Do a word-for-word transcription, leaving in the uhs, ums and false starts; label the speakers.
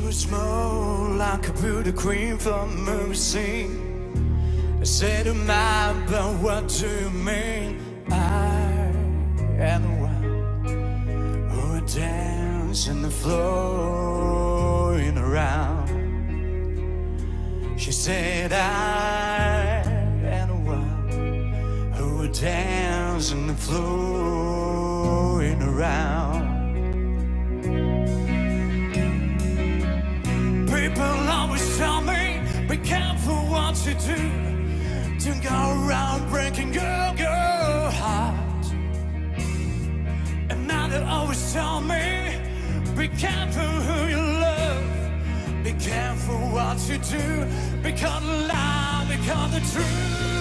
Speaker 1: You smell like a beauty queen from a movie scene. I said to my, but what do you mean? I am the one who would dance in the flowing around. She said I am the one who would dance in the flowing around. People always tell me, be careful what you do. Don't go around breaking your, your heart. And now they always tell me, be careful who you love. Be careful what you do. Because the lie, because the truth.